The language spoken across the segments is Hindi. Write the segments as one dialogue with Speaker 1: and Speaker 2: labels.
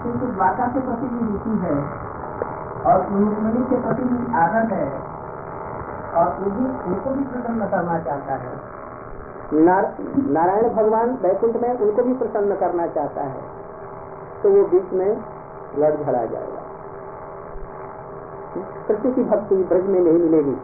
Speaker 1: किंतु द्वारका के प्रति भी रुचि है और रुक्मिणी के प्रति भी आदर है और उनको भी प्रसन्न करना चाहता है।
Speaker 2: नारायण भगवान वैकुंठ में उनको भी प्रसन्न करना चाहता है, तो वो बीच में लड़ झड़ा जाएगा। कृष्ण की भक्ति ब्रज में नहीं मिलेगी,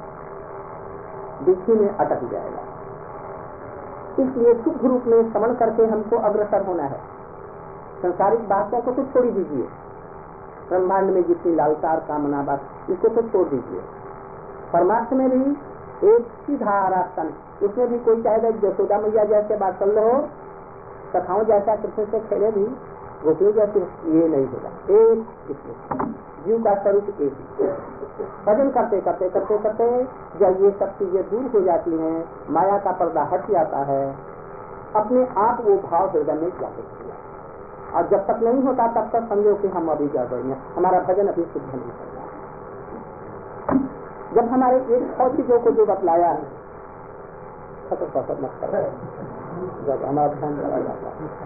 Speaker 2: बीच में अटक जाएगा। इसलिए शुद्ध रूप में श्रवण करके हमको अग्रसर होना है। संसारिक बातों को तो छोड़ दीजिए, ब्रह्मांड में जितनी लालसा और कामना बात, इसको तो छोड़ दीजिए। परमार्थ में भी एक सीधा आराधन, उसमें भी कोई चाहेगा यशोदा मैया जैसे बात्सल्य हो, कथाओं जैसा कृष्ण से खेले भी गोपियों जैसे, ये नहीं होगा। एक जीव का स्वरूप एक ही। भजन करते करते करते करते जब ये सब चीजें दूर हो जाती हैं, माया का पर्दा हट जाता है, अपने आप वो भाव हृदय में जागृत किया। और जब तक नहीं होता तब तक समझो कि हम अभी जा रहे हैं, हमारा भजन अभी शुद्ध नहीं कर रहा। जब हमारे एक सौ चीजों को जो बतलाया है, खतर मत कर, जब हमारा ध्यान चला जाता है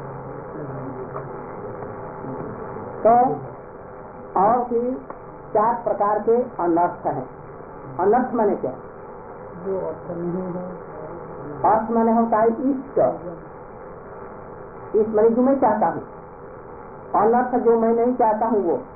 Speaker 2: तो और भी 4 प्रकार के अनर्थ हैं। अनर्थ माने क्या?
Speaker 1: जो अर्थ नहीं है।
Speaker 2: अर्थ माने होता है इष्ट, इस मैंने जो मैं चाहता हूँ। अनर्थ जो मैं नहीं चाहता हूँ वो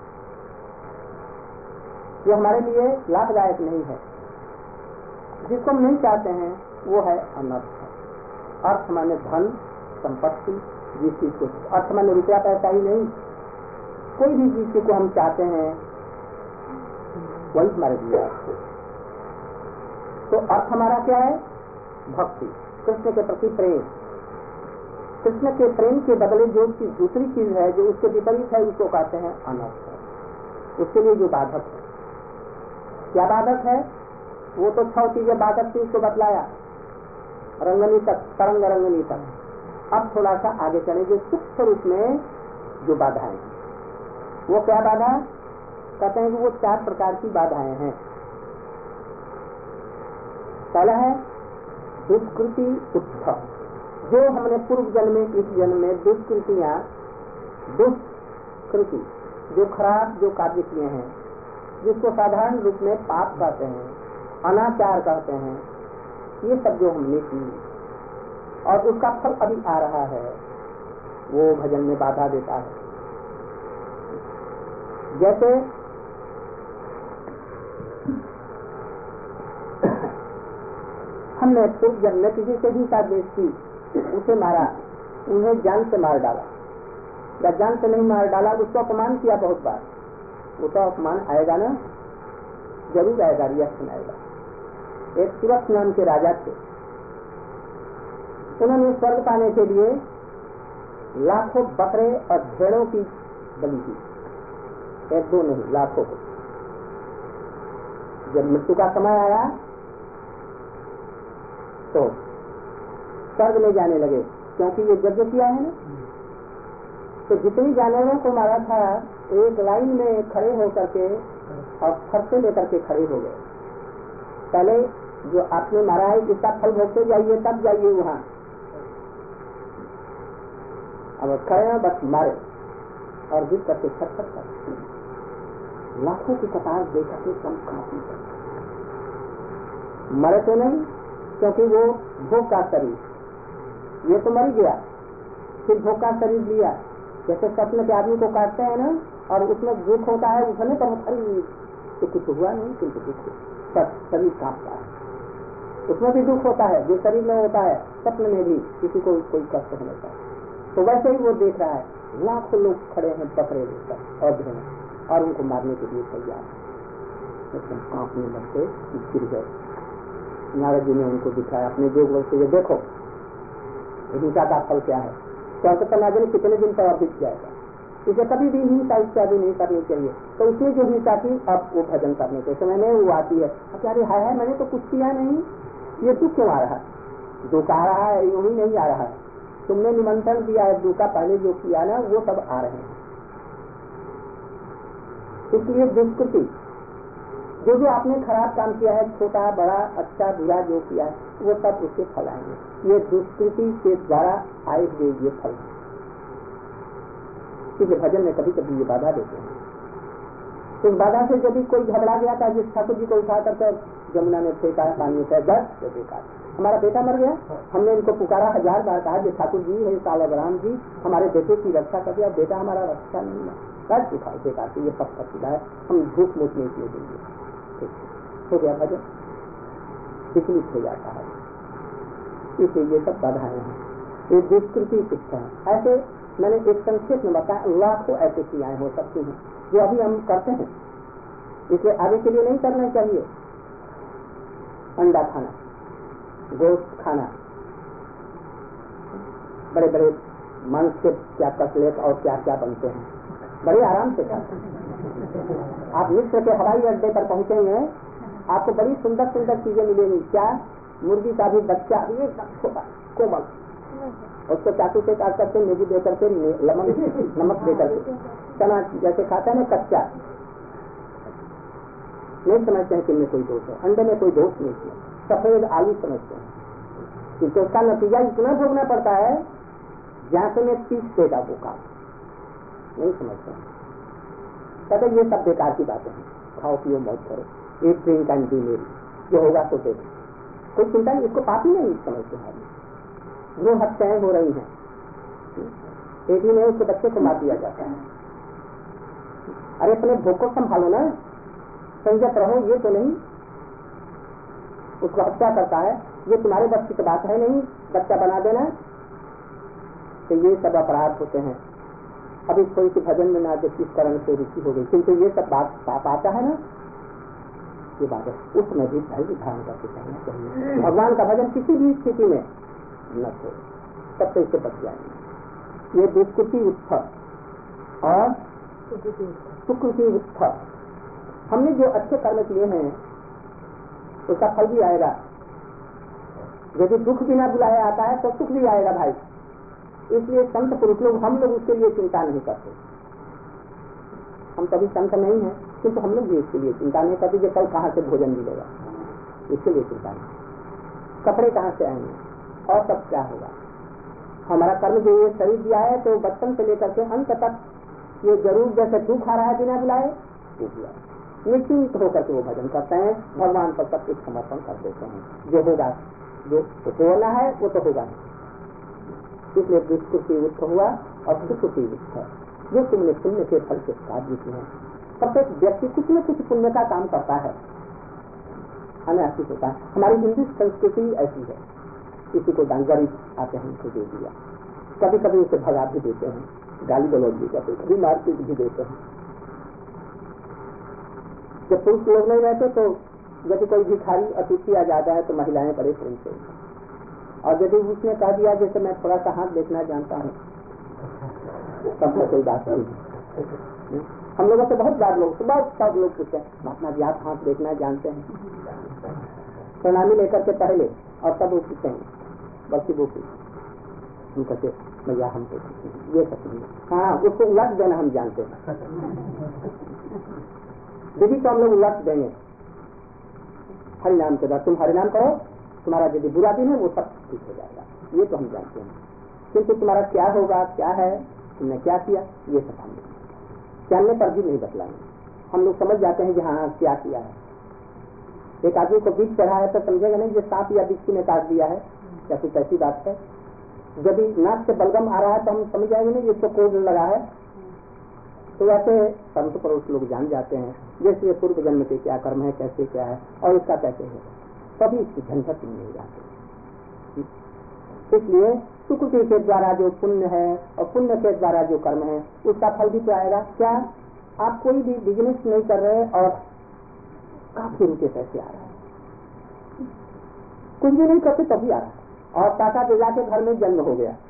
Speaker 2: हमारे लिए लाभदायक नहीं है। जिसको हम नहीं चाहते हैं वो है अनर्थ। अर्थ माने धन संपत्ति, जिस चीज को अर्थ माने रुपया पैसा ही नहीं, कोई भी चीज को हम चाहते हैं वही हमारे लिए अर्थ है। तो अर्थ हमारा क्या है? भक्ति, कृष्ण के प्रति प्रेम। कृष्ण के प्रेम के बदले जो चीज दूसरी चीज है जो उसके विपरीत है उसको कहते हैं अनर्थ। उसके लिए जो बाधक है, क्या बाधक है? वो तो 6 चीजें बाधक थी, उसको बतलाया रंगनी तक, तरंग रंगनी तक। अब थोड़ा सा आगे चलेंगे सूक्ष्म रूप में जो बाधाएं, वो क्या बाधा? कहते हैं कि वो 4 प्रकार की बाधाएं हैं। पहला है दुष्कृति उत्थम, जो हमने पूर्व जन्म में इस जन्म में दुष्कृतियां, दुष्कृति जो खराब जो कार्य किए हैं, जिसको साधारण रूप में पाप कहते हैं, अनाचार कहते हैं, ये सब जो हमने की और उसका फल अभी आ रहा है, वो भजन में बाधा देता है। जैसे हमने पूर्व जन्म में किसी से हिंसा द्वेष की, उसे मारा, उन्हें जान से मार डाला या जान से नहीं मार डाला, उसको अपमान किया बहुत बार, वो तो अपमान आएगा ना, जरूर आएगा, रिएक्शन आएगा। एक शिवक नाम के राजा थे, उन्होंने स्वर्ग पाने के लिए लाखों बकरे और भेड़ों की बलि की, 1-2 नहीं, लाखों को। जब मृत्यु का समय आया तो स्वर्ग में जाने लगे, क्योंकि ये यज्ञ किया है ना। तो जितनी जानवरों को मारा था एक लाइन में खड़े होकर के और फरसे लेकर के खड़े हो गए। पहले जो आपने मारा है इसका फल भोगते जाइए, तब जाइए वहां। अब खड़े हैं बस मारे और गिर करके छटपट कर लाखों की कतार देखा के कम काफी मरे तो नहीं, क्योंकि वो भोग का शरीर, ये तो मर गया, फिर भोग का शरीर लिया। जैसे सपने के आदमी को काटते हैं ना और उसमें दुख होता है, उठने पर तो कुछ हुआ नहीं, किंतु दुख शरीर कांपता है, उसमें भी दुख होता है जो शरीर में होता है। सपने में भी किसी को कोई कष्ट होने का, तो वैसे ही वो देख रहा है, लाखों लोग खड़े हैं पकड़े लेकर और भेड़, और उनको मारने के लिए तैयार है। एकदम कांपने लगते गिर गए। नारद जी ने उनको दिखाया अपने जोग बल से, ये देखो हिंसा का फल क्या है। स्वर्ग तो नाजन कितने दिन तक बीत जाएगा, इसे कभी भी हिंसा इत्यादि नहीं करनी चाहिए। तो उसने जो हिंसा की, अब वो भजन करने के समय में वो आती है, अरे हाय हाय मैंने तो कुछ किया नहीं, ये दुख क्यों आ रहा है? दुख आ रहा है यूं ही नहीं आ रहा है, तुमने निमंत्रण दिया है, दुख का पहले जो किया ना वो सब आ रहे हैं। इसलिए दुष्कृति जो जो आपने खराब काम किया है, छोटा बड़ा अच्छा बुरा जो किया है, वो सब उसके फल आएंगे। ये दुष्कृति के द्वारा आए हुए ये फल। क्योंकि भजन में कभी कभी ये बाधा देते हैं। तो इस बाधा से जब कोई घबरा गया था, जिस ठाकुर जी को उठा कर जमुना में फेंका, पानी से दस देखा, हमारा बेटा मर गया, हमने इनको पुकारा 1000 बार, कहा कि ठाकुर जी है सालग्राम जी, हमारे बेटे की रक्षा कर दिया, बेटा हमारा रक्षा नहीं है, बस दिखाई देखा कि ये पक्का सीधा है, हम झूठ मूठ नहीं किए देंगे। हो गया भजन, विचलित हो जाता है। इसलिए ये सब बाधाएं हैं, ये दुष्कृति शिक्षा है। ऐसे मैंने एक संक्षेप में बताया, लाखों ऐसे क्रियाएं हो सकती हैं जो अभी हम करते हैं, इसलिए आगे के लिए नहीं करना चाहिए। अंडा खाना, गोश्त खाना, बड़े बड़े मांस के क्या कटलेट और क्या क्या बनते हैं, बड़े आराम से खाते हैं। आप मिस्र के हवाई अड्डे पर पहुंचेंगे, आपको बड़ी सुंदर सुंदर चीजें मिलेंगी। क्या? मुर्गी का भी बच्चा एकदम छोटा कोमल, उसको चाकू से काट करके मैगी दे करके नमक दे करके, चना जैसे खाता है ना कच्चा, नहीं समझते हैं कि इनमें कोई दोष है, अंडे में कोई दोष नहीं है, सफेद आलू समझते हैं, क्योंकि उसका नतीजा इतना भोगना पड़ता है जहाँ में 30 देगा वो काम, नहीं समझते हैं। कहते ये सब बेकार की बातें हैं, खाओ पियो मौज करो, एक ड्रिंक एंड बी मेरी, जो होगा तो देखो, कोई चिंता नहीं, इसको पापी नहीं समझते हैं। वो हत्याएं हो रही हैं, एक ही नहीं उसके बच्चे को मार दिया जाता है। अरे अपने भूख को संभालो ना, संयत रहो, ये तो नहीं उसको हत्या करता है, ये तुम्हारे बच्चे की बात है नहीं, बच्चा बना देना, तो ये सब अपराध होते हैं। अब इस कोई भजन में ना किस कारण से रुचि हो गई, क्योंकि ये सब बात पाप आता है ना, ये बात है, उसमें भी धैर्य धारण करके चलना चाहिए। भगवान का भजन किसी भी स्थिति में न छोड़े, तब तो इससे बच जाएंगे। ये दुष्कृति उत्थान और सुकृति उत्थान, हमने जो अच्छे कर्म किए हैं उसका फल भी आएगा। यदि दुख बिना बुलाए आता है तो सुख भी आएगा भाई। इसलिए संत पुरुष लोग, हम लोग उसके लिए चिंता नहीं करते। हम कभी संत नहीं है, किंतु हम लोग भी इसके लिए चिंता नहीं करते कि कल कहाँ से भोजन मिलेगा, इसके लिए चिंता नहीं। कपड़े कहाँ से आएंगे और सब क्या होगा। हमारा कर्म जो ये शरीर दिया है तो बचपन से लेकर के अंत तक ये जरूर, जैसे तू खा रहा है बिना बुलाए, तू दिया निश्चिंत होकर के वो भजन करते हैं, भगवान पर सब कुछ समर्पण कर देते हैं। जो होगा, जो होना है वो तो होगा। इसलिए दुष्कृति उत्थ हुआ और सुकृति उत्थ, जो तुमने पुण्य के फल के साथ जीते हैं। प्रत्येक व्यक्ति कुछ न कुछ पुण्य का काम करता है, हमें ऐसी होता है। हमारी हिंदू संस्कृति ऐसी है, किसी को गरीब आते हैं उनको दे दिया, कभी कभी उसे भगा भी देते हैं, गाली गलौज भी करते, कभी मारपीट भी देते हैं। जब पुरुष लोग नहीं रहते तो यदि कोई भिखारी अतिथि आ जाता है तो महिलाएं बड़े प्रेम से, और यदि उसने कह दिया जैसे मैं थोड़ा सा हाथ देखना जानता हूँ, तब तो कोई बात नहीं। हम लोगों से बहुत बार लोग, बहुत सब लोग पूछते हैं अपना भी आप हाथ देखना जानते हैं, प्रणामी लेकर के पहले, और तब वो पूछते हैं बल्कि वो हम कहते भैया हम तो ये सब नहीं, हाँ उसको उलट देना हम जानते हैं। दीदी को हम लोग उलट देंगे, हरिनाम के बाद तुम हरिनाम करो, तुम्हारा यदि बुरा दिन है वो सब ठीक हो जाएगा, ये तो हम जानते हैं। किंतु तुम्हारा क्या होगा, क्या है, तुमने क्या किया, ये सब हम जानने पर भी नहीं बतलाएंगे। हम लोग समझ जाते हैं कि हाँ क्या किया है। एक आदमी को बीच चढ़ा है तो समझेगा नहीं, ये सांप या बिच्छू ने काट दिया है, या कुछ ऐसी बात है। यदि नाक से बलगम आ रहा है तो हम समझ जाएंगे नहीं इसको कोड लगा है। तो वैसे संत पुरुष लोग जान जाते हैं, जैसे पूर्व जन्म के क्या कर्म है, कैसे क्या है और इसका कैसे है, तभी इसकी झंझट नहीं जाते। इसलिए सुकृति के द्वारा जो पुण्य है और पुण्य के द्वारा जो कर्म है उसका फल भी तो आएगा। क्या आप कोई भी बिजनेस नहीं कर रहे और काफी रुपये पैसे आ रहे हैं, कुछ भी नहीं करते तभी आ रहा है, और टाटा बिरला के घर में जन्म हो गया,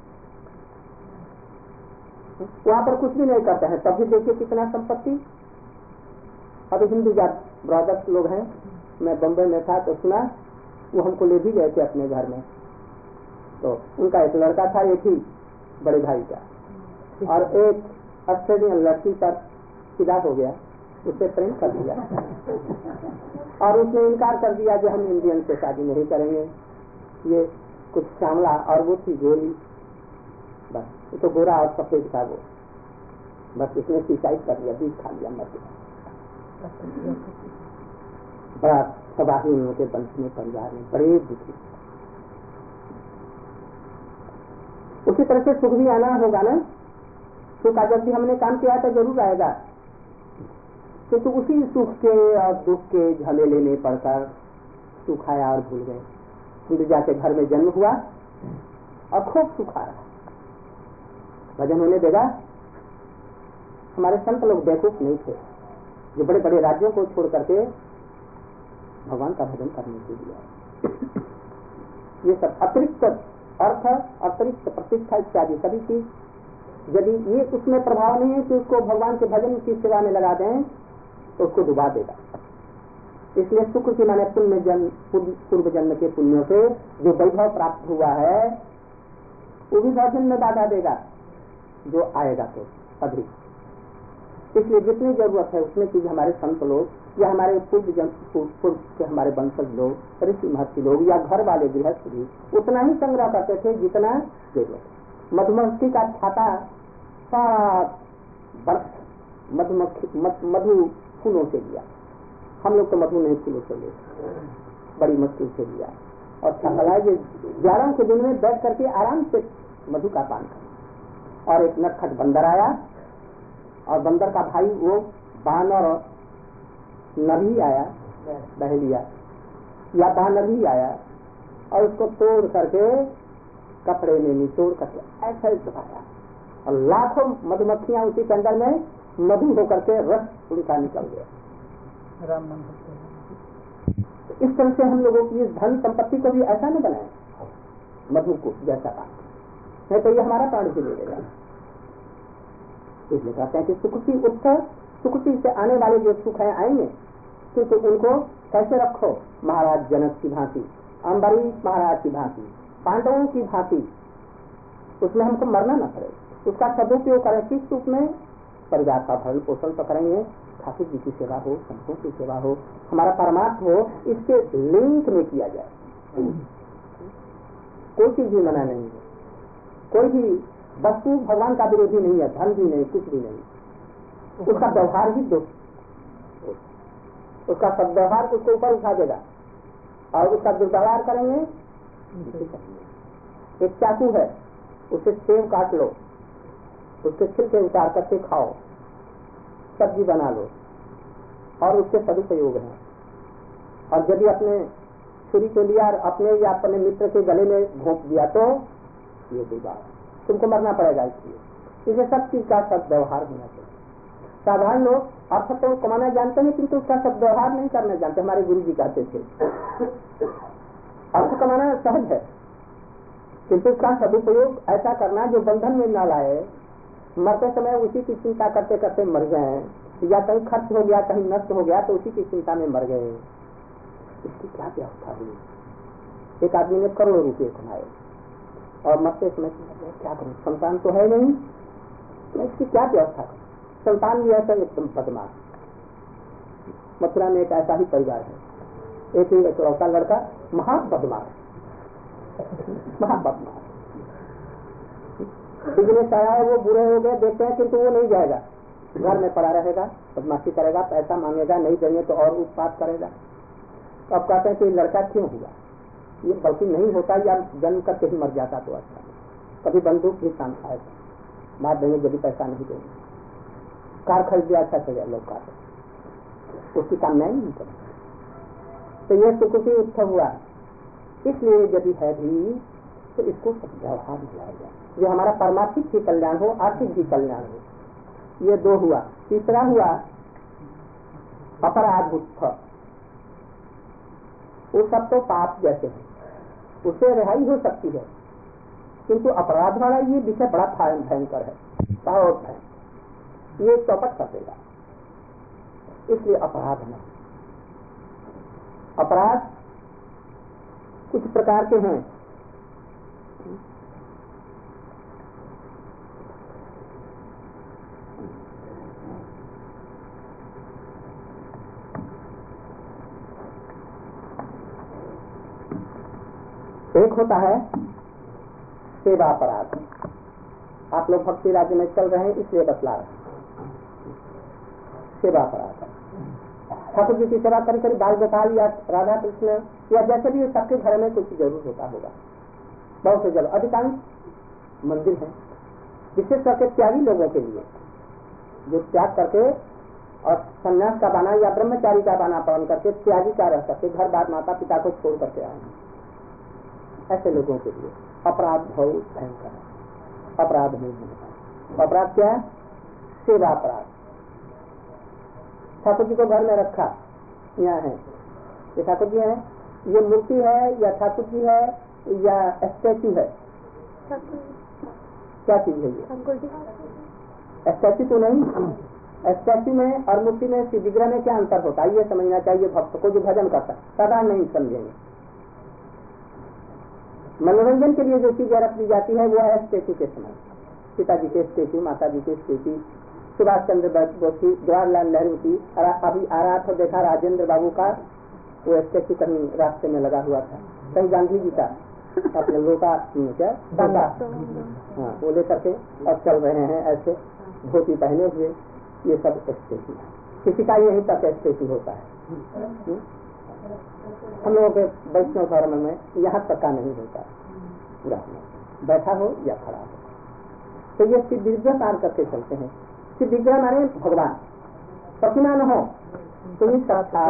Speaker 2: वहां पर कुछ भी नहीं करते हैं, तब भी देखिए कितना संपत्ति। अभी हिंदू जात ब्रदर्स लोग हैं, मैं बम्बई में था तो सुना, वो हमको ले भी गए थे अपने घर में। तो उनका एक लड़का था, एक ही बड़े भाई का, और एक ऑस्ट्रेलियन लड़की पर फिदा हो गया, उससे प्रेम कर दिया और उसने इनकार कर दिया कि हम इंडियन से शादी नहीं करेंगे, ये कुछ श्यामला और वो थी गोरी, बस तो गोरा और सफेद था वो। बस इसने सुसाइड कर लिया, बीज खा लिया, मर गया। बड़ा तबाही उनके वंश में, परिवार में, बड़े दुखी। उसी तरह से सुख भी आना होगा ना, सुख जब भी हमने काम किया तो जरूर आएगा, किंतु उसी सुख के और दुख के झमेले में पड़कर सुख आया और भूल गए। हिंदुजा के घर में जन्म हुआ और खूब सुख आ रहा, भजन होने देगा। हमारे संत लोग बेवकूफ नहीं थे जो बड़े बड़े राज्यों को छोड़ करके भगवान का भजन करने के लिए। ये सब अतिरिक्त अर्थ, अतिरिक्त प्रतिष्ठा इत्यादि सभी चीज यदि ये उसमें प्रभाव नहीं है कि उसको भगवान के भजन की सेवा में लगा दें तो उसको डुबा देगा। इसलिए सुख की माने पुण्य जन्म, पूर्व जन्म के पुण्यों से जो वैभव प्राप्त हुआ है वो भी भजन में बाधा देगा जो आएगा तो अधिक। इसलिए जितनी जरूरत है उतनी चीज हमारे संत लोग या हमारे पूर्व के हमारे वंशज लोग, ऋषि महर्षि लोग या घर वाले गृहस्थ भी उतना ही संग्रह करते थे जितना जरूरत। मधुमक्खी का छाता मधु फूलों से लिया, हम लोग तो मधु नहीं फूलों से ले, बड़ी मुश्किल से लिया और छाता ये ग्यारह के दिन में बैठ करके आराम से मधु का पान कर। और एक नटखट बंदर आया और बंदर का भाई वो बानर नभी आया, बहलिया या बानभी आया और उसको तोड़ करके कपड़े में निचोड़ करके ऐसा ही दबाया और लाखों मधुमक्खियां उसी के अंदर में मधु होकर के रस उनका निकल गया।
Speaker 1: राम नाम
Speaker 2: तो इस तरह से हम लोगों की इस धन संपत्ति को भी ऐसा न बनाए मधु को जैसा काम, नहीं तो ये हमारा प्राण भी ले लेगा। इसलिए कहते हैं कि सुकृति उत्तर, सुकृति से आने वाले जो सुख है आएंगे, किंतु उनको कैसे रखो महाराज जनक की भांति, अम्बरीश महाराज की भांति, पांडवों की भांति, उसमें हमको मरना न पड़े, उसका सदुपयोग करें। किस रूप में? परिवार का भरण पोषण तो करेंगे, ठाकुर जी की सेवा हो, संतों की सेवा हो, हमारा परमार्थ हो, इसके लिंक में किया जाए। कोई चीज भी मना नहीं है, कोई भी वस्तु भगवान का विरोधी नहीं है, धन भी नहीं, कुछ भी नहीं, उसका व्यवहार ही दो, उसका सद्व्यवहार उसको ऊपर उठा देगा और उसका दुर्व्यवहार करेंगे। एक चाकू है, उसे सेब काट लो, उसके छिलके उतार करके खाओ, सब्जी बना लो और उसके सदुपयोग है। और यदि अपने छुरी को लिया और अपने या अपने मित्र के गले में घोंप दिया तो ये कोई बात, तुमको मरना पड़ेगा। इसलिए सब चीज का सद्व्यवहार होना चाहिए। साधारण लोग अर्थ तो कमाना जानते हैं किंतु उसका सद्व्यवहार नहीं करना जानते। हमारे गुरु जी कहते थे अर्थ कमाना सहज है किंतु उसका सदुपयोग ऐसा करना जो बंधन में न लाए। मरते समय उसी की चिंता करते करते मर गए, या कहीं खर्च हो गया, कहीं नष्ट हो गया तो उसी की चिंता में मर गए। इसकी क्या व्यवस्था हुई? एक आदमी ने करोड़ों रुपये कमाए और मरते समय क्या करूं, संतान तो है नहीं, मैं इसकी क्या व्यवस्था करूं? संतान भी ऐसा एकदम बदमाश। मथुरा में एक ऐसा ही परिवार है, एक ही इकलौता लड़का, महाबदमाश, महाबदमाश। बिजनेस आया है, वो बुरे हो गए देखते हैं किंतु वो नहीं जाएगा, घर में पड़ा रहेगा, बदमाशी करेगा, पैसा मांगेगा, नहीं देंगे तो और उत्पात करेगा। तो अब कहते हैं कि लड़का क्यों हुआ? ये बल्कि नहीं होता या जन्म करके ही मर जाता तो अच्छा। कभी बंदूक भी काम खाएगा, मार देंगे यदि पैसा नहीं देंगे। कार खरीद दिया, अच्छा चल लोग कार, उसकी काम नहीं करें। तो ये सुख की उत्सव हुआ। इसलिए यदि है भी तो इसको सद्व्यवहार में लाया जाए, जो हमारा परमार्थिक भी कल्याण हो, आर्थिक भी कल्याण हो। ये दो हुआ। तीसरा हुआ अपराध उत्सव। वो सब तो पाप जैसे हैं, उससे रिहाई हो सकती है, किंतु अपराध वाला ये विषय बड़ा भयंकर है, बहुत है, ये चौपट कर देगा। इसलिए अपराध न, अपराध कुछ प्रकार के हैं। एक होता है सेवा अपराध। आप लोग भक्ति राज्य में चल रहे हैं इसलिए बतला रहे हैं। सेवा अपराध है। ठाकुर जी की सेवा करी करी बाल गोपाल या राधा कृष्ण या जैसे भी सबके घर में कुछ जरूर होता होगा। बहुत से जगह अधिकांश मंदिर है विशेष करके त्यागी लोगों के लिए, जो त्याग करके और संन्यास का बाना या ब्रह्मचारी का बाना पालन करके त्यागी का रह करके घर बार माता पिता को छोड़ करके आए, ऐसे लोगों के लिए अपराध बहुत भयंकर है। अपराध नहीं होता। अपराध क्या है? सेवा अपराध। ठाकुर जी को घर में रखा, यहाँ है ये ठाकुर जी है, ये मूर्ति है या ठाकुर जी है या स्टैचू है? क्या चीज है ये? स्टैचू तो नहीं। स्टैचू में और मूर्ति में श्री विग्रह में क्या अंतर होता है ये समझना चाहिए भक्त को जो भजन करता है। साधारण नहीं समझेंगे। मनोरंजन के लिए जो चीजें रख दी जाती है वो है स्टैचू के समय, पिताजी के स्टैचू, माता जी के स्टैचू, सुभाष चंद्र बोस की, जवाहरलाल नेहरू की। अभी आ रहा था देखा राजेंद्र बाबू का वो स्टैचू कहीं रास्ते में लगा हुआ था, कहीं गांधी जी का अपने लोटा क्या डांगा, हाँ वो लेकर के और चल रहे हैं ऐसे धोती पहने हुए। ये सब स्टैचू है, किसी का यही तक स्टैचू होता है। हम लोगों के वैष्णव धर्म में यहाँ तक का नहीं होता, पूरा बैठा हो या खड़ा हो। तो ये सिद्ध विग्रह पार करके चलते हैं। सिद्ध विग्रह माने भगवान, प्रतिमा न हो तो ही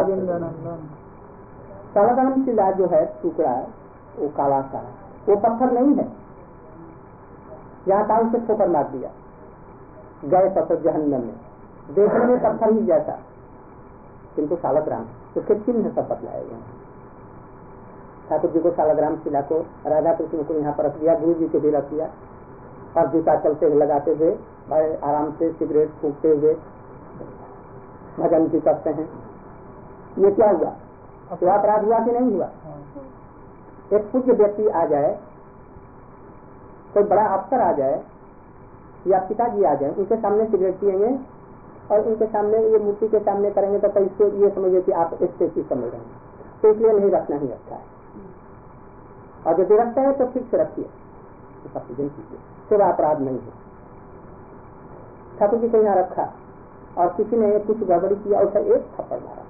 Speaker 2: साधारण शिला जो है टुकड़ा वो काला का वो पत्थर नहीं है, यहाँ ताऊ से ठोकर मार दिया गए पत्थर जहन्नम में, देखने में पत्थर ही जैसा किंतु सालग्राम उसके चिन्ह सब बतलाए गए। ठाकुर जी को सालग्राम शिला को, राधा कृष्ण को यहाँ पर रख दिया, गुरु जी को भी रख दिया और जूता चलते हुए लगाते हुए बड़े आराम से सिगरेट फूकते हुए भजन भी करते हैं। ये क्या हुआ? तो अपराध हुआ कि नहीं हुआ? एक पूज्य व्यक्ति आ जाए, कोई बड़ा अफसर आ जाए या पिताजी आ जाए, उनके सामने सिगरेट पिएंगे और उनके सामने ये मूर्ति के सामने करेंगे तो इसको ये समझे कि आप इससे चीज समझ रहे हैं, तो इसलिए नहीं रखना ही अच्छा है। और यदि रखते हैं तो ठीक से रखिए, तो सब चीजें कीजिए, सेवा अपराध नहीं है। ठाकुर जी को यहाँ रखा और किसी ने कुछ गड़बड़ी किया, उसे एक थप्पड़ मारा।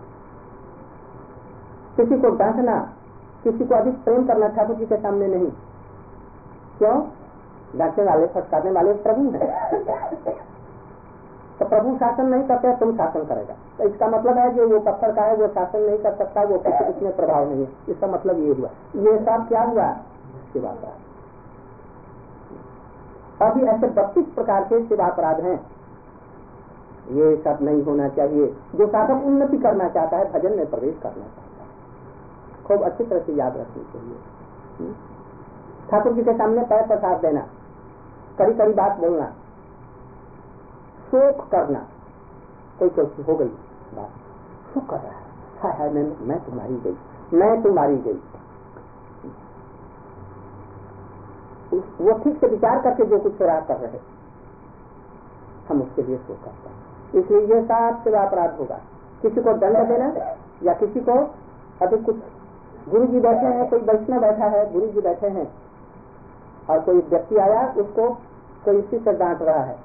Speaker 2: किसी को डांटना, किसी को अधिक प्रेम करना ठाकुर जी के सामने नहीं। क्यों? डांटने वाले फटकारने वाले प्रभु हैं, तो प्रभु शासन नहीं करते, तुम शासन करेगा। तो इसका मतलब है जो वो पत्थर का है वो शासन नहीं कर सकता, वो पत्थर उसमें प्रभाव नहीं है। इसका मतलब ये हुआ। ये सब क्या हुआ? सेवा अपराध। अभी ऐसे 32 प्रकार के सेवा अपराध हैं। ये सब नहीं होना चाहिए। जो साधक उन्नति करना चाहता है, भजन में प्रवेश करना चाहता है, खूब अच्छी तरह से याद रखनी चाहिए। ठाकुर जी के सामने पैर प्रसाद देना, कड़ी कड़ी बात बोलना, शोक करना, कोई कोई हो गई बात, शोक कर रहा है मैं तुम्हारी गई, मैं तुम्हारी गई। वो ठीक से विचार करके जो कुछ रहा कर रहे, हम उसके लिए शोक करते हैं। इसलिए ये सब सेवा अपराध होगा। किसी को दंड देना या किसी को अभी कुछ, गुरु जी बैठे हैं, कोई वैष्णव बैठा है, गुरु जी बैठे हैं और कोई व्यक्ति आया, उसको कोई इसी से डांट रहा है,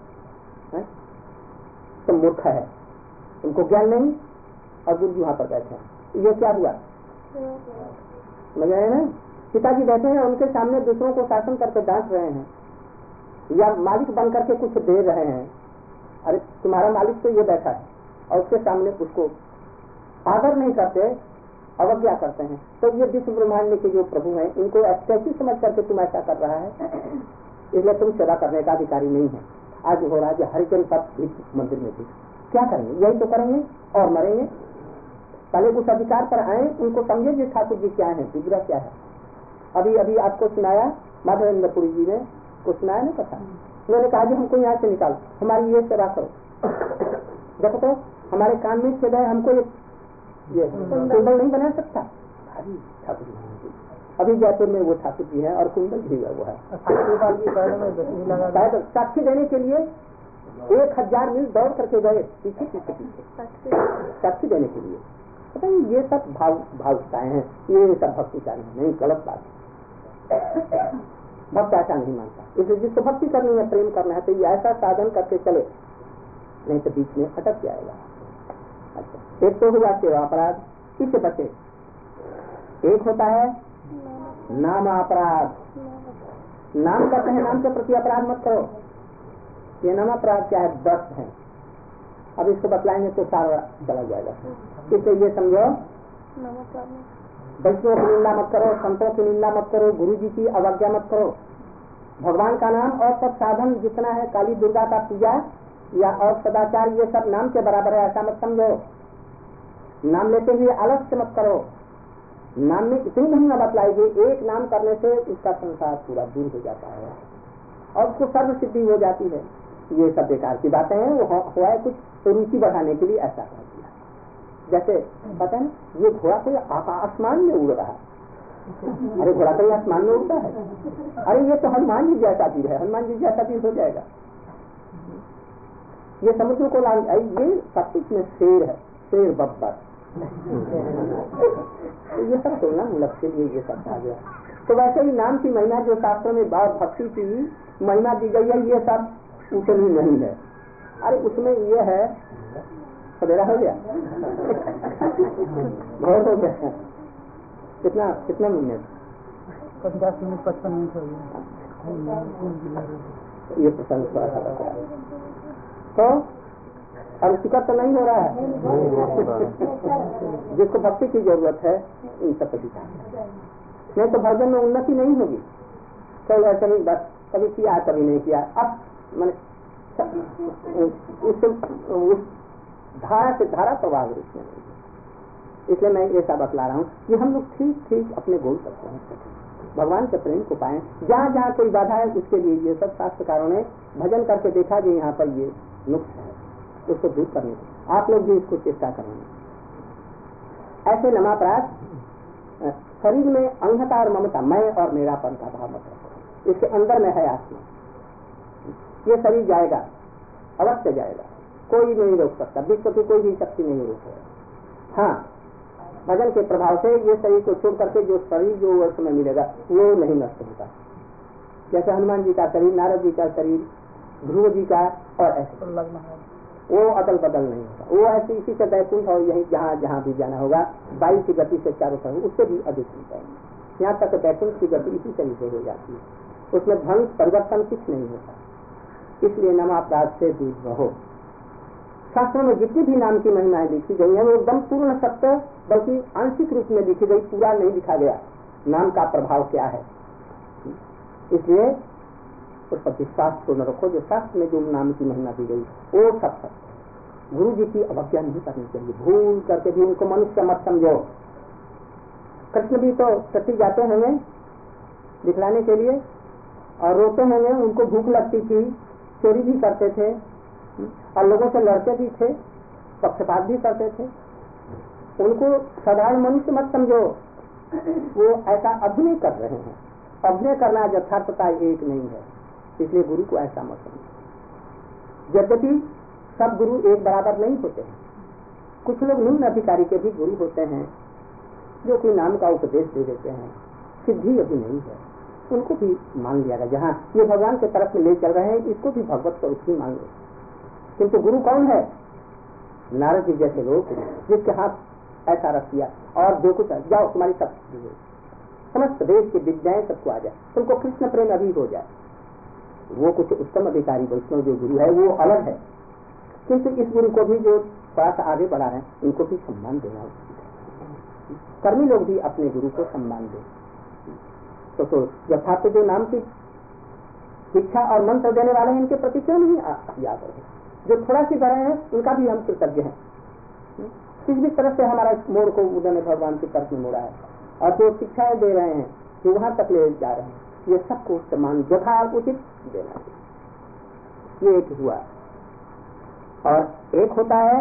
Speaker 2: तो मूर्ख है, उनको ज्ञान नहीं, और गुरु जी वहां पर बैठे हैं। ये क्या हुआ? समझ रहे हैं ना? पिताजी बैठे हैं, उनके सामने दूसरों को शासन करके डांट रहे हैं या मालिक बन करके कुछ दे रहे हैं। अरे तुम्हारा मालिक तो ये बैठा है, और उसके सामने उसको आदर नहीं करते, अवज्ञा करते हैं। तो ये विश्व ब्रह्मांड के जो प्रभु हैं, इनको स्टैचू समझ करके तुम ऐसा कर रहा है, इसलिए तुम सेवा करने का अधिकारी नहीं है। आज हो रहा है हरिजन सब मंदिर में भी क्या करेंगे? यही तो करेंगे और मरेंगे। पहले उस अधिकार पर आए, उनको समझे कि ठाकुर जी क्या है, विग्रह क्या है। अभी अभी आपको सुनाया, माधवेंद्रपुरी जी ने कुछ सुनाया ना कथा। उन्होंने कहा जी हमको यहाँ से निकाल, हमारी ये सेवा करो। देखो तो हमारे कान में छेद है, हमको ये कुंडल नहीं बना सकता। ठाकुर जी अभी जयपुर में वो ठाकुर जी है और कुंडल भी वो है। साक्षी देने के लिए 1000 मील दौड़ करके गए, पीछे पीछे पीछे साक्षी देने के लिए। पता नहीं ये सब भावुकताएं हैं, ये सब भक्तिचार नहीं, गलत बात है। भक्त ऐसा नहीं मानता। इसलिए जिसको भक्ति करनी है, प्रेम करना है, तो ये ऐसा साधन करके चले नहीं तो बीच में अटक जाएगा। अच्छा, एक तो हुआ सेवा अपराध, इससे बचे। एक होता है नाम अपराध। नाम कहते हैं नाम के प्रति अपराध मत करो। ये नाम अपराध क्या है? बस है। अब इसको बतलाएंगे तो सारा चला जाएगा। इसलिए ये समझो, वैष्णव की निंदा मत करो, संतों की निंदा मत करो, गुरु जी की अवज्ञा मत करो। भगवान का नाम और सब साधन जितना है, काली दुर्गा का पूजा या और सदाचार, ये सब नाम के बराबर है, ऐसा मत समझो। नाम लेते हुए आलस्य मत करो। नाम में इतनी महिमा बतलाएगी, एक नाम करने से उसका संसार पूरा दूर हो जाता है और उसको सर्व सिद्धि हो जाती है। ये सब बेकार की बातें हैं। वो हुआ है कुछ तो रुचि बढ़ाने के लिए ऐसा कर दिया। जैसे पता है ये घोड़ा कोई आसमान में उड़ रहा है। अरे घोड़ा कोई आसमान में उड़ता है? अरे ये तो हनुमान जी जैसा भी है, हनुमान जी जैसा भी हो जाएगा। ये समुद्र को ये सब कुछ में शेर है, शेर बब्बर। ये सब तुलना मूलक के लिए ये सब आ गया। तो वैसे ही नाम की महिमा जो शास्त्रों में भाव भक्ति की महिमा दी गई है, ये सब उतनी नहीं है। अरे उसमें ये है, सवेरा हो गया, बहुत हो गया। कितना मिनट?
Speaker 1: 50 मिनट 55 मिनट हो गया।
Speaker 2: ये प्रसंग थोड़ा सा बचा है तो अब टिकट तो नहीं हो रहा है। जिसको भक्ति की जरूरत है इन सब पर नहीं तो भजन में उन्नति नहीं होगी। तो ऐसा नहीं, बस कभी किया कभी नहीं किया। अब मैंने उस धारा प्रभाव इसमें नहीं। इसलिए मैं ऐसा बतला रहा हूँ कि हम लोग ठीक ठीक अपने गोल तक पहुँच सकें, भगवान के प्रेम को पाएं। जहाँ जहाँ कोई बाधा है उसके लिए ये सब शास्त्रकारों ने भजन करके देखा कि यहाँ पर ये नुक्स है, उसको दूर करने की आप लोग भी इसको चेष्टा करेंगे। ऐसे नमापराध शरीर में अंधता और ममता, मैं और मेरापन का भाव मत रखो। इसके अंदर में है आत्मा। ये शरीर जाएगा, अवश्य जाएगा, कोई नहीं रोक सकता, विश्व की कोई भी शक्ति नहीं रोकेगा। हाँ, भजन के प्रभाव से ये शरीर को छोड़ करके जो शरीर जो वर्ष में मिलेगा वो नहीं नष्ट होता। जैसे हनुमान जी का शरीर, नारद जी का शरीर, ध्रुव जी का, और ऐसे वो अदल बदल नहीं होता। वो ऐसे इसी से बैकुंठ और यही जहाँ जहाँ भी जाना होगा वायु की गति से चारों तरफ उससे भी अधिक होता है। यहाँ तक बैकुंठ की गति इसी तरीके हो जाती है, उसमें ध्वंस परिवर्तन कुछ नहीं होता। इसलिए नमापराध से दूर रहो। शास्त्रों में जितनी भी नाम की महिमाएं लिखी गई है वो एकदम पूर्ण सत्य, बल्कि आंशिक रूप में लिखी गई, पूरा नहीं लिखा गया नाम का प्रभाव क्या है। इसलिए उस पर विश्वास पूर्ण रखो। जो शास्त्र में जो नाम की महिमा दी गई वो सब सत्य। गुरु जी की अवज्ञा नहीं करनी चाहिए, भूल करके भी उनको मनुष्य मत समझो। कृष्ण भी तो सती जाते होंगे दिखलाने के लिए और रोते होंगे, उनको भूख लगती थी, चोरी भी करते थे और लोगों से लड़ते भी थे, पक्षपात भी करते थे। उनको साधारण मनुष्य मत समझो, वो ऐसा अभिनय कर रहे हैं। अभिनय करना यथार्थता एक नहीं है, इसलिए गुरु को ऐसा मत समझो। यद्यपि सब गुरु एक बराबर नहीं होते हैं, कुछ लोग निम्न अधिकारी के भी गुरु होते हैं जो कि नाम का उपदेश दे देते हैं, सिद्धि अभी नहीं है, उनको भी मान लिया गया। जहाँ ये भगवान के तरफ में ले चल रहे हैं इसको भी भगवत स्वरूप ही मान लो। किंतु गुरु कौन है? नारद जी जैसे लोग जिसके हाथ ऐसा रख दिया और जो कुछ जाओ तुम्हारी सब समस्त देश की विद्याएं सबको आ जाए, तुमको कृष्ण प्रेम अभी हो जाए। वो कुछ उत्तम अधिकारी वैष्णव जो गुरु है वो अलग है, किंतु इस गुरु को भी जो थोड़ा सा आगे बढ़ा रहे हैं इनको भी सम्मान देना उचित है। कर्मी लोग भी अपने गुरु को सम्मान दें। तो यथार्थ जो नाम की शिक्षा और मंत्र देने वाले हैं इनके प्रति क्यों नहीं याद रहे? जो थोड़ा सी बड़े हैं उनका भी हम कृतज्ञ हैं। किस भी तरह से हमारा मोड़ को उन्होंने भगवान की तरफ में मोड़ा है और जो शिक्षाएं दे रहे हैं जो वहां तक ले जा रहे हैं, ये सबको सम्मान यथा उचित देना चाहिए। ये एक हुआ। और एक होता है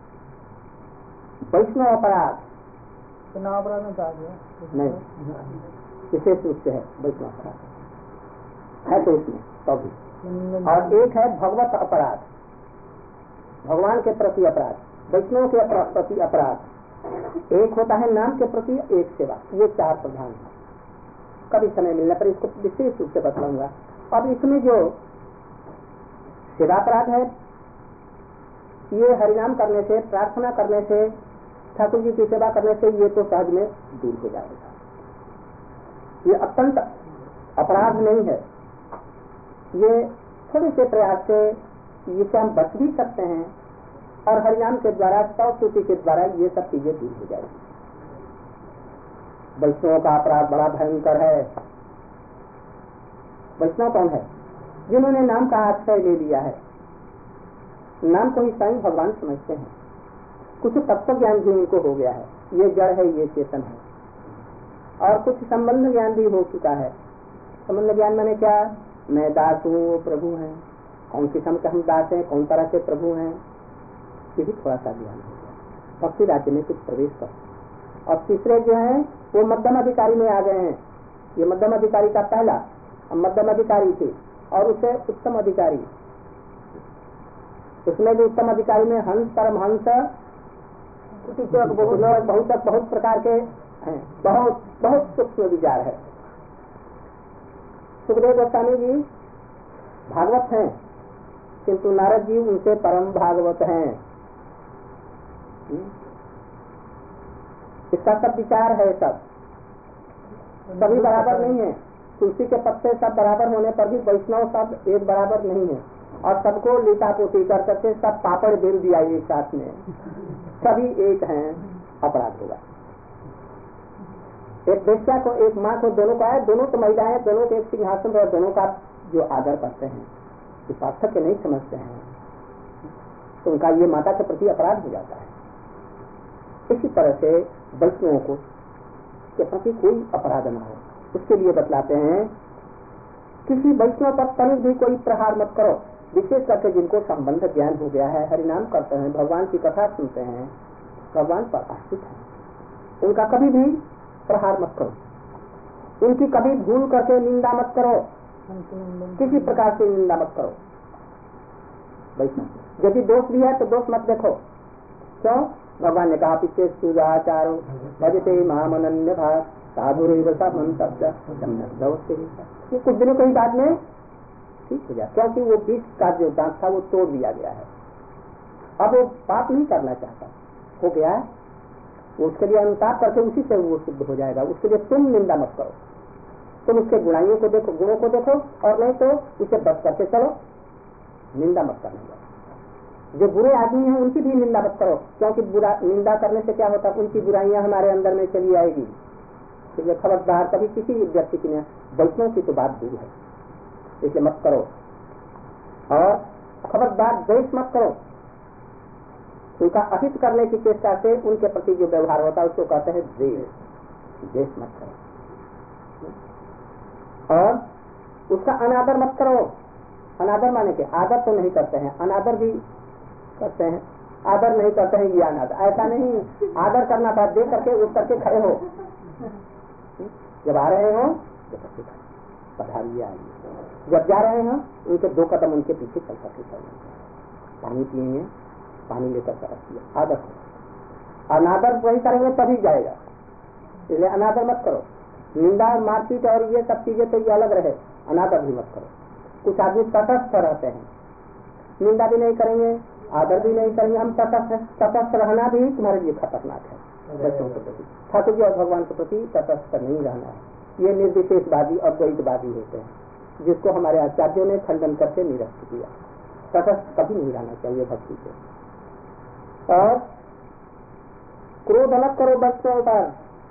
Speaker 2: वैष्णव अपराध।
Speaker 1: नाम अपराध में कहा गया
Speaker 2: नहीं, विशेष रूप से है वैष्णव अपराध है तो उसमें तो भी। और एक है भगवत अपराध, भगवान के प्रति अपराध, वैष्णव के प्रति अपराध। एक होता है नाम के प्रति, एक सेवा। ये चार प्रधान है। कभी समय मिलने पर इसको विशेष रूप से बतलाऊंगा। अब इसमें जो सेवा अपराध है ये हरिनाम करने से, प्रार्थना करने से, ठाकुर जी की सेवा करने से ये तो सहज में दूर हो जाएगा। ये अत्यंत अपराध नहीं है। ये थोड़े से प्रयास से इससे हम बच भी सकते हैं और हरिनाम के द्वारा, स्तुति के द्वारा ये सब चीजें दूर हो जाएगी। वैष्णव का अपराध बड़ा भयंकर है। वैष्णव कौन है? जिन्होंने नाम का आश्रय ले लिया है, नाम को ही स्वयं भगवान समझते हैं, कुछ तत्व ज्ञान भी उनको हो गया है, ये जड़ है, ये चेतन है, और कुछ संबंध ज्ञान भी हो चुका है। संबंध ज्ञान मैंने क्या? मैं दास हूँ, वो प्रभु हैं, कौन किस्म के हम दास हैं, कौन तरह के प्रभु हैं, ये भी थोड़ा सा ज्ञान हो गया। भक्ति राज्य में कुछ प्रवेश कर। और तीसरे जो हैं वो मध्यम अधिकारी में आ गए हैं। ये मध्यम अधिकारी का पहला, मध्यम अधिकारी थे और उसे उत्तम अधिकारी, उसमें भी उत्तम अधिकारी में हंस, परमहंस, बहुत प्रकार के हैं, बहुत सूक्ष्म विचार है। सुखदेव गोस्वामी जी भागवत हैं, किंतु नारद जी उनसे परम भागवत हैं। इसका सब विचार है, सब सभी बराबर नहीं है। तुलसी के पत्ते सब बराबर होने पर भी वैष्णव सब एक बराबर नहीं है, और सबको लीटा पोती कर करके सब पापड़ बेल दिया एक साथ में, सभी एक हैं, अपराध होगा। एक बेश्या को, एक माँ को, दोनों का है, दोनों तो महिलाएं, दोनों के एक सिंहासन पर, दोनों का जो आदर करते हैं, जो पार्थक्य नहीं समझते हैं, तो उनका ये माता के प्रति अपराध हो जाता है। इसी तरह से वैष्णवों को के प्रति कोई अपराध न हो, उसके लिए बतलाते हैं किसी वैष्णव पर तनिक भी कोई प्रहार मत करो। विशेष करके जिनको संबंध ज्ञान हो गया है, हरिनाम करते हैं, भगवान की कथा सुनते हैं, भगवान पर आश्रित है, उनका कभी भी प्रहार मत करो, उनकी कभी भूल करके निंदा मत करो, किसी प्रकार से निंदा मत करो। वैष्णव यदि दोष भी है तो दोष मत देखो। क्यों? भगवान ने कहा पिछले सुजाचारो भजते माम अनन्य भाग साधुरेव समंतव्य सम्यक भवते। ये कुछ दिनों के बाद में ठीक हो जाए, क्योंकि वो बीच का जो दांत था वो तोड़ दिया गया है। अब वो पाप नहीं करना चाहता, हो गया है, वो उसके लिए अनुताप करके उसी से वो शुद्ध हो जाएगा। उसके लिए तुम निंदा मत करो, तुम उसके गुणाइयों को देखो, गुणों को देखो, और नहीं तो उसे बच करके चलो, निंदा मत करना। जो बुरे आदमी हैं उनकी भी निंदा मत करो, क्योंकि बुरा निंदा करने से क्या होता है, उनकी बुराइयां हमारे अंदर में चली आएगी। इसलिए खबरदार कभी किसी व्यक्ति की नहीं, वैष्णव की तो बात दूर है, इसलिए मत करो। और खबरदार द्वेष मत करो, उनका अहित करने की चेष्टा से उनके प्रति जो व्यवहार होता है उसको कहते हैं द्वेष। द्वेष मत करो और उसका अनादर मत करो। अनादर माने के आदर तो नहीं करते हैं, अनादर भी करते हैं, आदर नहीं करते हैं, ये अनादर ऐसा नहीं। आदर करना था, दे करके उठ करके खड़े हो, जब आ रहे हो पधारिए आइए, जब जा रहे हैं उनके 2 कदम उनके पीछे चल करके चलना। पानी पिएंगे, पानी लेकर के रखिए, आदर करो। अनादर वही करेंगे तभी जाएगा, इसलिए अनादर मत करो। निंदा, मारपीट और ये सब चीजें तो ये अलग रहे, अनादर भी मत करो। कुछ आदमी तटस्थ रहते हैं, निंदा भी नहीं करेंगे, आदर भी नहीं करेंगे। हम तटस्थ रहना भी तुम्हारे लिए खतरनाक है। बच्चों के प्रति, ठाकुर जी और भगवान के प्रति तटस्थ नहीं रहना है। ये निर्विशेषवादी और द्वैतवादी होते हैं, जिसको हमारे आचार्यों ने खंडन करके निरस्त किया। तटस्थ कभी नहीं रहना चाहिए भक्ति से। और क्रोध मत करो बच्चों पर,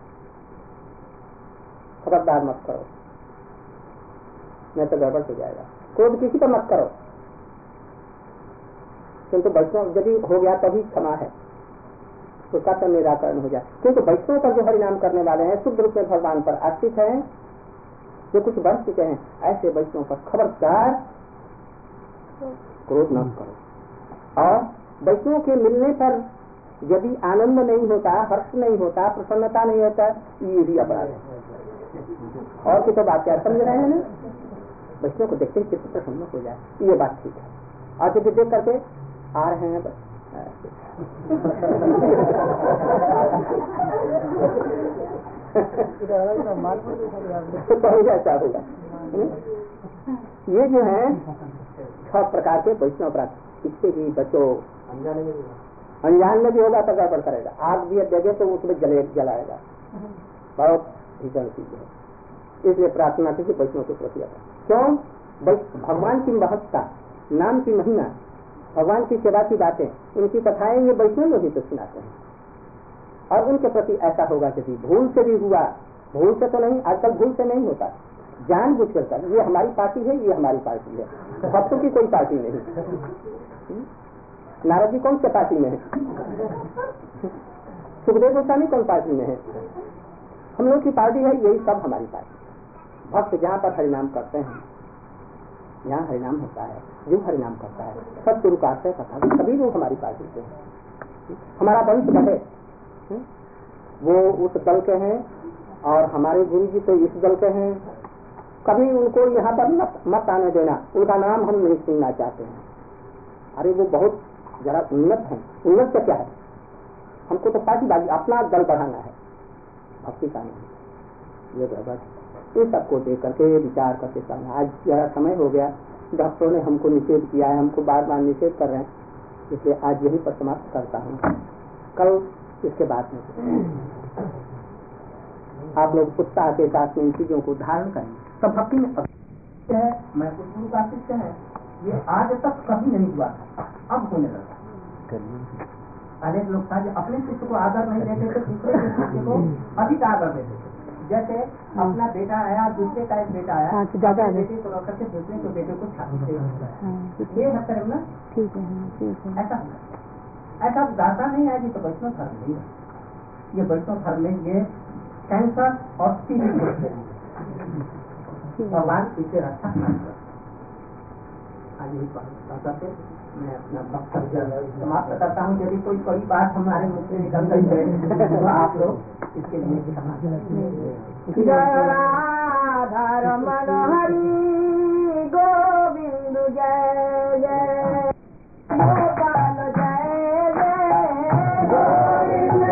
Speaker 2: खबरदार मत करो, नहीं तो गड़बड़ हो जाएगा। क्रोध किसी पर मत करो, किंतु वैष्णव यदि हो गया तभी क्षमा है, उसका तो निराकरण हो जाए। क्योंकि वैष्णव पर जो हरिनाम करने वाले हैं, शुद्ध रूप में भगवान पर आश्रित हैं, जो कुछ बढ़ चुके हैं, ऐसे वैष्णव पर खबरदार क्रोध न करो। और वैष्णव के मिलने पर यदि आनंद नहीं होता, हर्ष नहीं होता, प्रसन्नता नहीं होता, ये भी अपराध है। और की तो बात क्या समझ रहे हैं ना, वैष्णव को देखते ही चित्त प्रसन्न हो जाए, ये बात ठीक है। और जब देख करके आ रहे हैं बस ऐसा होगा। ये जो है 6 प्रकार के वैष्णव अपराध। इससे भी बचो। अनजान में भी होगा तो गड़बड़ करेगा, आग भी देगे तो उसमें जलाएगा, बहुत भीषण चीज है। इसलिए प्रार्थना थी कि वैष्णव के प्रति क्यों, भगवान की महत्ता, नाम की महिमा, भगवान की सेवा की बातें, उनकी कथाएं ये वैष्णव लोग ही तो सुनाते हैं। और उनके प्रति ऐसा होगा कि भूल से भी हुआ, भूल से तो नहीं, आजकल भूल से नहीं होता, जान बुझ कर ये हमारी पार्टी है, ये हमारी पार्टी है, भक्तों की कोई पार्टी नहीं। नारद जी कौन से पार्टी में है, सुखदेव गोस्वामी कौन पार्टी में है, हम लोग की पार्टी है, यही सब हमारी पार्टी। भक्त जहाँ पर हरिनाम करते हैं, यहाँ हरिनाम होता है, जो हरिनाम करता है सब शुरू करते हैं कथा, सभी लोग हमारी पार्टी से हैं। हमारा वंश बढ़े, वो उस दल के हैं और हमारे गुरु जी तो इस दल के हैं, कभी उनको यहाँ पर मत आने देना, उनका नाम हम नहीं सुनना चाहते हैं। अरे वो बहुत जरा उन्नत है, उन्नत क्या है, हमको तो पार्टीबाजी, अपना दल बढ़ाना है, भक्ति का नहीं। ये बस इन सबको देख करके विचार करके चलना। आज जरा समय हो गया, डॉक्टरों ने हमको निषेध किया है, हमको बार बार निषेध कर रहे हैं, इसलिए आज यही पर समाप्त करता हूँ। कल इसके बाद में आप लोग उत्साह के साथ में इन चीजों को धारण करें। तो भक्ति में
Speaker 1: है, मैं कुछ गुरु का शिष्य है, ये आज तक कभी नहीं हुआ था, अब होने लगा। अनेक लोग था जो अपने शिष्य को आदर नहीं देते थे, दूसरे के शिष्य को अधिक आदर देते थे। जैसे अपना बेटा आया, दूसरे का एक बेटा आया, बेटे को रख करके दूसरे के बेटे को छापते, ये है कर्म ना।
Speaker 3: ठीक है।
Speaker 1: ऐसा दाता नहीं है जी, तो वैष्णव धर्म नहीं है। ये वैष्णव धर्म में ये कैंसर और टीबी भगवान इसे रक्षा करते। आज यही करते मैं अपना वक्तव्य समाप्त करता हूँ। यदि कोई कई बात हमारे मुख से निकल गई है तो आप लोग इसके लिए क्षमा करें।
Speaker 2: जय राधा रमण हरि गोविंद जय जय गोपाल जय जय गोविंद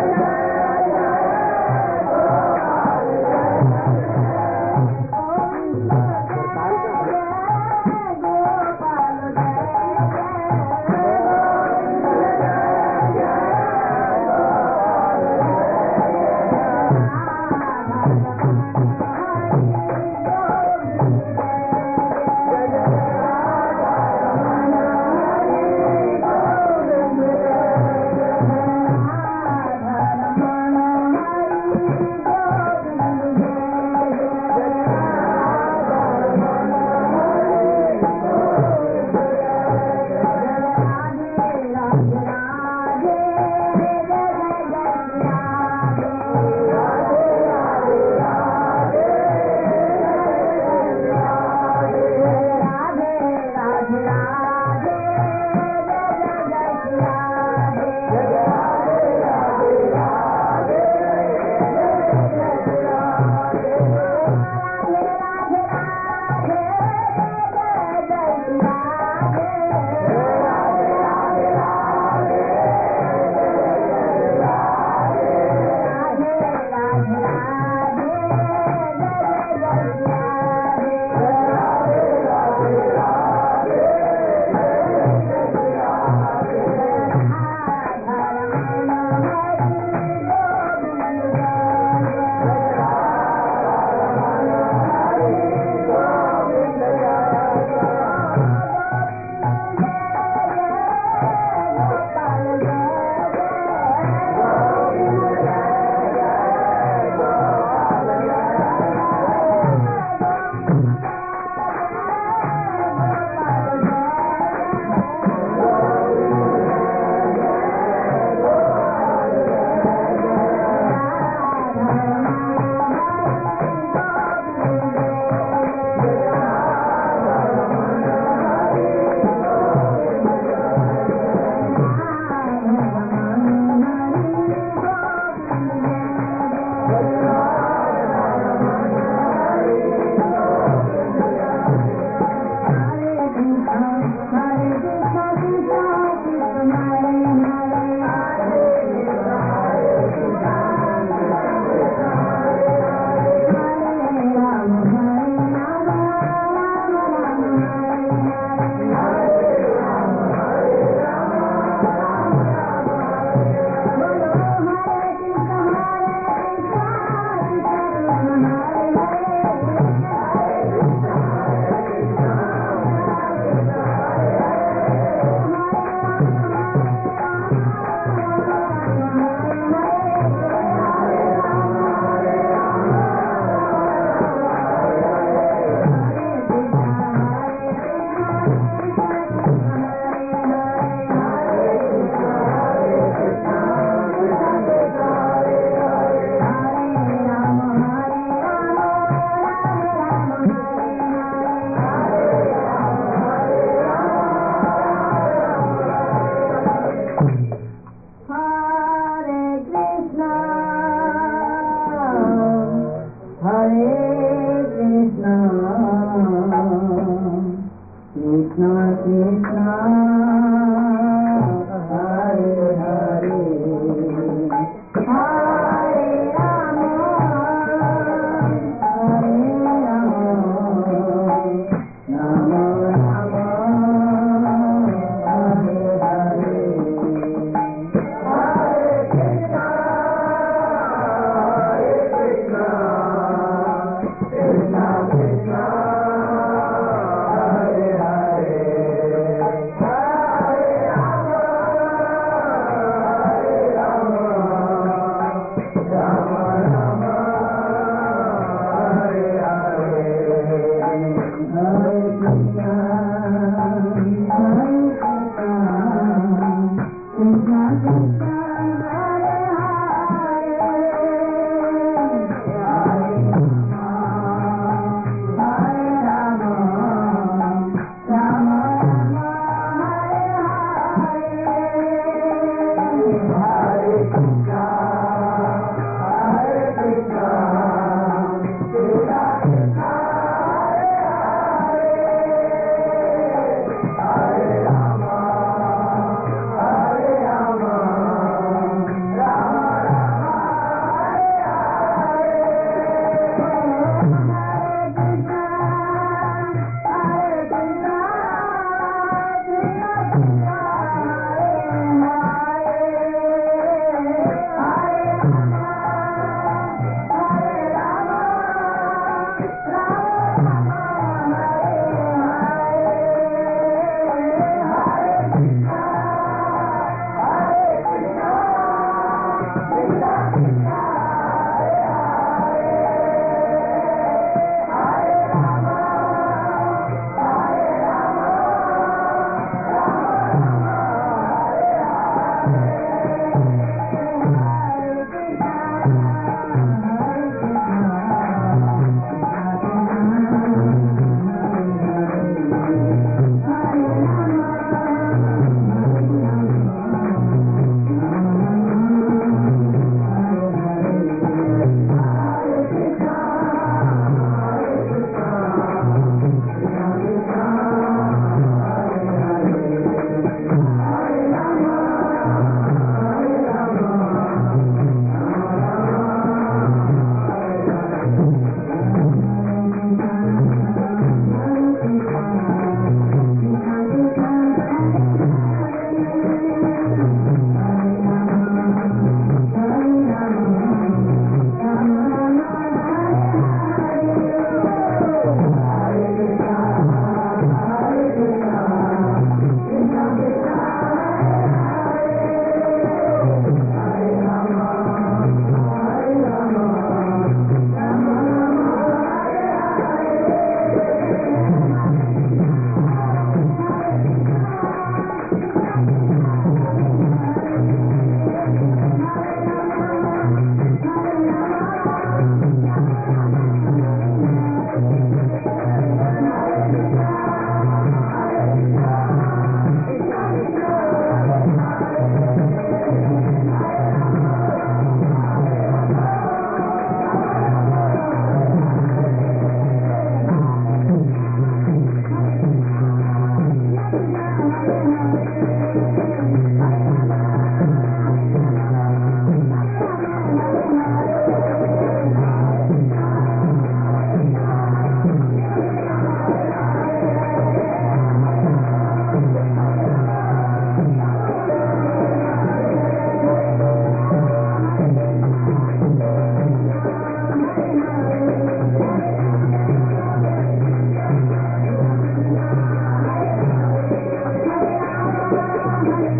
Speaker 2: Hare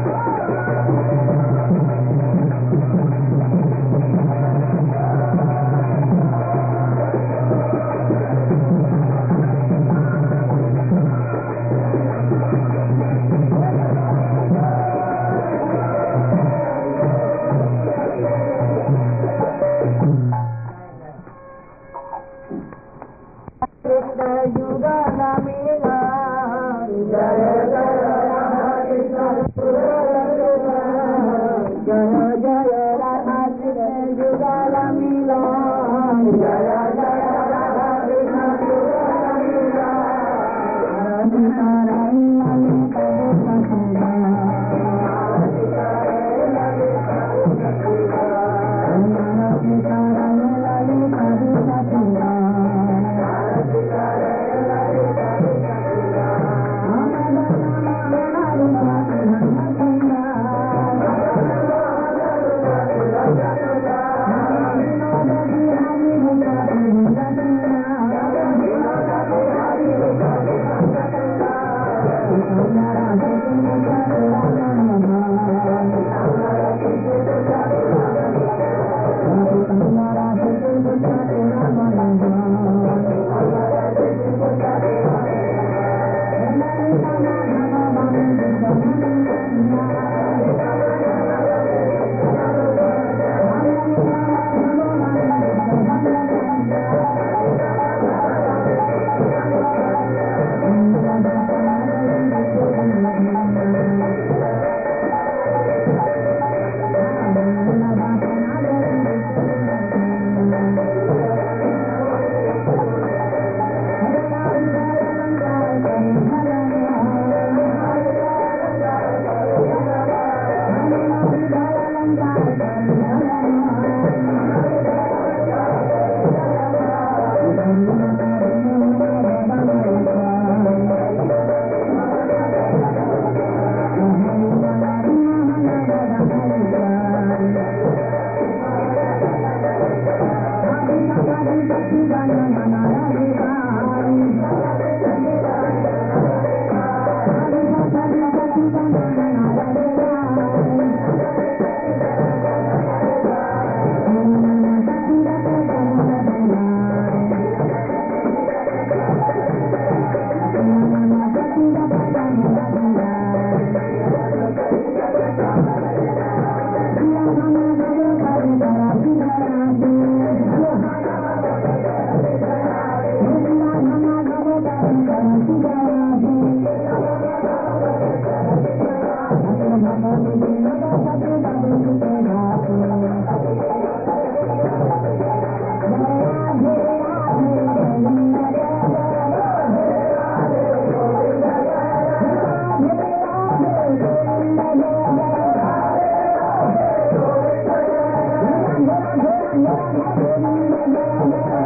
Speaker 3: Thank you.